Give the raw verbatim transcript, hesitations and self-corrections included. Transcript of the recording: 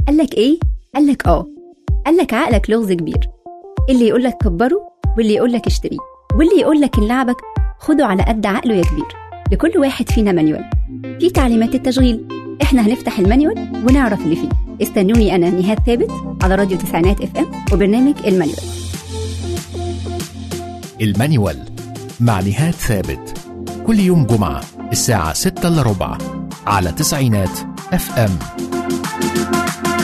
قالك ايه؟ قالك اه قالك عقلك لغز كبير، اللي يقولك كبره واللي يقولك اشتريه واللي يقولك ان لعبك خده على قد عقله يا كبير. لكل واحد فينا مانيوال في تعليمات التشغيل، احنا هنفتح المانيوال ونعرف اللي فيه. استنوني انا نهاد ثابت على راديو تسعينات اف ام وبرنامج المانيوال. المانيوال مع نهاد ثابت كل يوم جمعة الساعة ستة إلا ربع على تسعينات اف ام.